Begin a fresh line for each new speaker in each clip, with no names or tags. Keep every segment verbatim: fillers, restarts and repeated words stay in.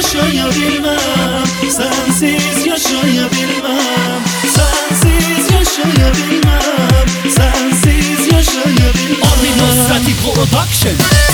yaşayabilmem, sensiz yaşayabilmem, sensiz yaşayabilmem, sensiz yaşayabilmem.
Armin Osrati Production.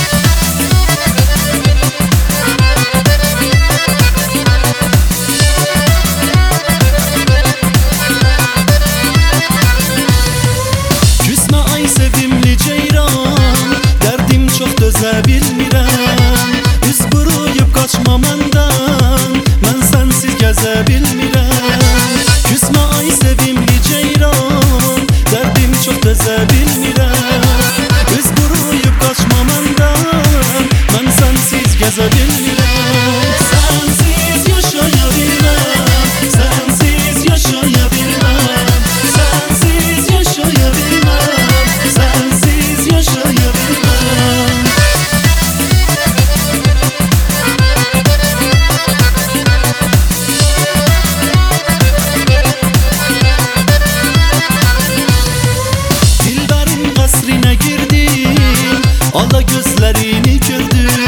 Küsme ay sevimli ceyran, derdim çok döze bilmirəm. Üz quruyub qaçma məndən, mən sənsiz gəzə bilmirəm. Küsme ay sevimli ceyran, derdim çok döze bilmirəm. Üz quruyub qaçma məndən, mən sənsiz gəzə bilmirəm. Sənsiz yaşaya bilməm, sənsiz yaşaya bilməm, sənsiz yaşaya bilməm, sənsiz yaşaya bilməm. Dilberin qəsrinə girdim, ala gözlərini gördüm.